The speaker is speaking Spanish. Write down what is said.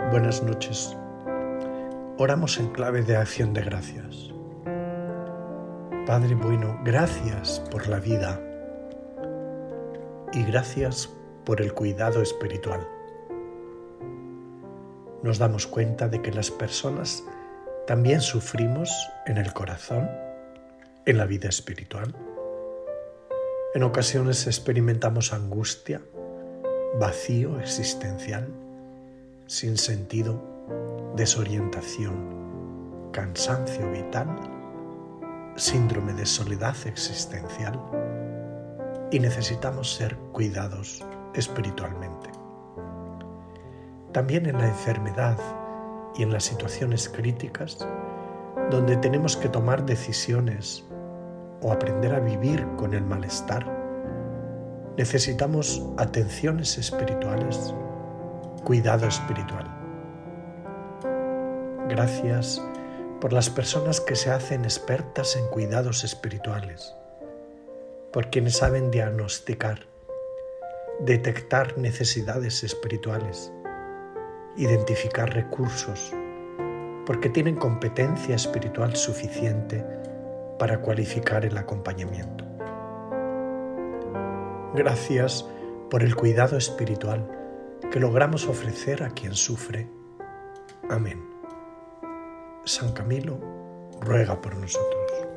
Buenas noches. Oramos en clave de acción de gracias. Padre bueno, gracias por la vida y gracias por el cuidado espiritual. Nos damos cuenta de que las personas también sufrimos en el corazón, en la vida espiritual. En ocasiones experimentamos angustia, vacío existencial, sin sentido, desorientación, cansancio vital, síndrome de soledad existencial y necesitamos ser cuidados espiritualmente. También en la enfermedad y en las situaciones críticas, donde tenemos que tomar decisiones o aprender a vivir con el malestar, necesitamos atenciones espirituales, cuidado espiritual. Gracias por las personas que se hacen expertas en cuidados espirituales, por quienes saben diagnosticar, detectar necesidades espirituales, identificar recursos, porque tienen competencia espiritual suficiente para cualificar el acompañamiento. Gracias por el cuidado espiritual que logramos ofrecer a quien sufre. Amén. San Camilo, ruega por nosotros.